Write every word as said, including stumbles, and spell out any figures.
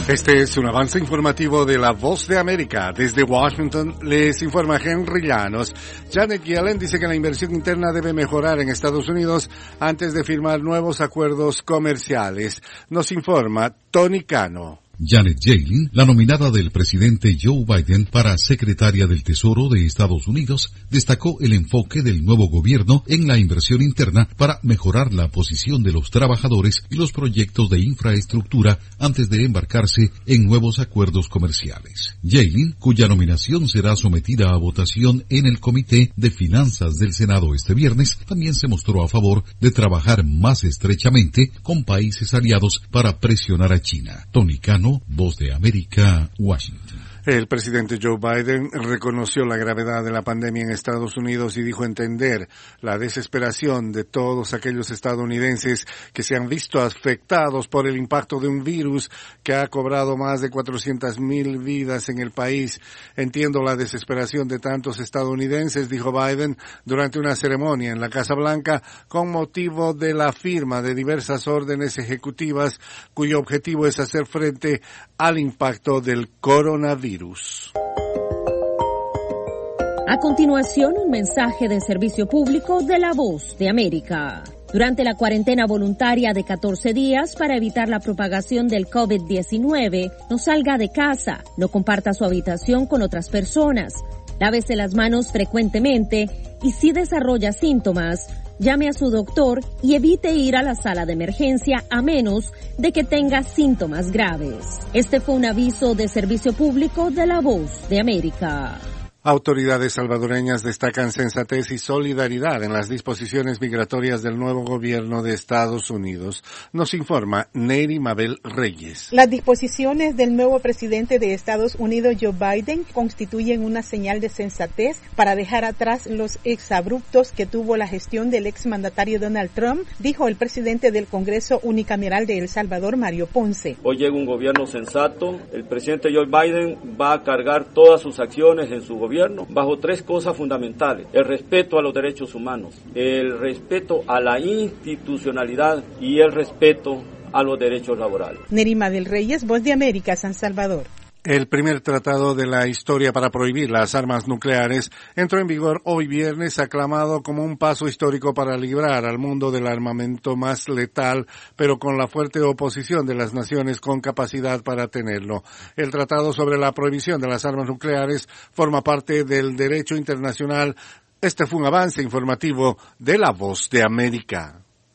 Este es un avance informativo de La Voz de América. Desde Washington les informa Henry Llanos. Janet Yellen dice que la inversión interna debe mejorar en Estados Unidos antes de firmar nuevos acuerdos comerciales. Nos informa Tony Cano. Janet Yellen, la nominada del presidente Joe Biden para secretaria del Tesoro de Estados Unidos, destacó el enfoque del nuevo gobierno en la inversión interna para mejorar la posición de los trabajadores y los proyectos de infraestructura antes de embarcarse en nuevos acuerdos comerciales. Yellen, cuya nominación será sometida a votación en el Comité de Finanzas del Senado este viernes, también se mostró a favor de trabajar más estrechamente con países aliados para presionar a China. Tony Cano, Voz de América, Washington. El presidente Joe Biden reconoció la gravedad de la pandemia en Estados Unidos y dijo entender la desesperación de todos aquellos estadounidenses que se han visto afectados por el impacto de un virus que ha cobrado más de cuatrocientas mil vidas en el país. Entiendo la desesperación de tantos estadounidenses, dijo Biden durante una ceremonia en la Casa Blanca con motivo de la firma de diversas órdenes ejecutivas cuyo objetivo es hacer frente al impacto del coronavirus. A continuación, un mensaje de servicio público de La Voz de América. Durante la cuarentena voluntaria de catorce días para evitar la propagación del COVID diecinueve, no salga de casa, no comparta su habitación con otras personas, lávese las manos frecuentemente y si desarrolla síntomas, llame a su doctor y evite ir a la sala de emergencia a menos de que tenga síntomas graves. Este fue un aviso de servicio público de La Voz de América. Autoridades salvadoreñas destacan sensatez y solidaridad en las disposiciones migratorias del nuevo gobierno de Estados Unidos. Nos informa Neri Mabel Reyes. Las disposiciones del nuevo presidente de Estados Unidos, Joe Biden, constituyen una señal de sensatez para dejar atrás los exabruptos que tuvo la gestión del exmandatario Donald Trump, dijo el presidente del Congreso unicameral de El Salvador, Mario Ponce. Hoy llega un gobierno sensato. El presidente Joe Biden va a cargar todas sus acciones en su gobierno bajo tres cosas fundamentales: el respeto a los derechos humanos, el respeto a la institucionalidad y el respeto a los derechos laborales. Nerima del Reyes, Voz de América, San Salvador. El primer tratado de la historia para prohibir las armas nucleares entró en vigor hoy viernes, aclamado como un paso histórico para librar al mundo del armamento más letal, pero con la fuerte oposición de las naciones con capacidad para tenerlo. El tratado sobre la prohibición de las armas nucleares forma parte del derecho internacional. Este fue un avance informativo de La Voz de América.